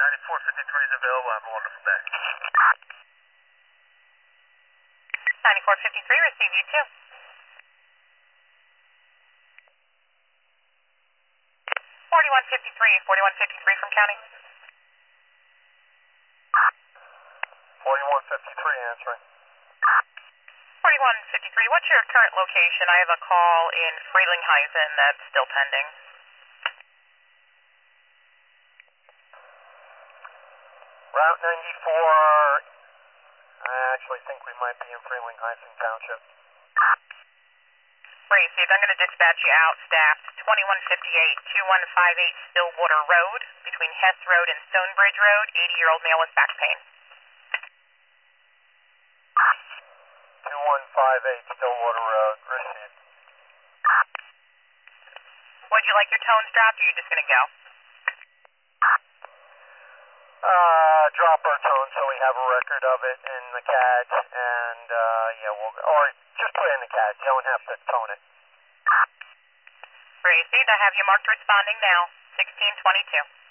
9453 is available. Have a wonderful day. 9453, receive you too. 4153 from county. 4153 answering. 4153, what's your current location? I have a call in Frelinghuysen that's still pending. Route 94, I actually think we might be in Frelinghuysen Township. Received. I'm going to dispatch you out, staffed 2158-2158 Stillwater Road, between Hess Road and Stonebridge Road. 80-year-old male with back pain. 2158 Stillwater Road, received. Would you like your tones dropped, or are you just going to go? Drop our tone so we have a record of it in the CAD, and yeah, or just put it in the CAD. You don't have to tone it. Received. I have you marked responding now. 1622.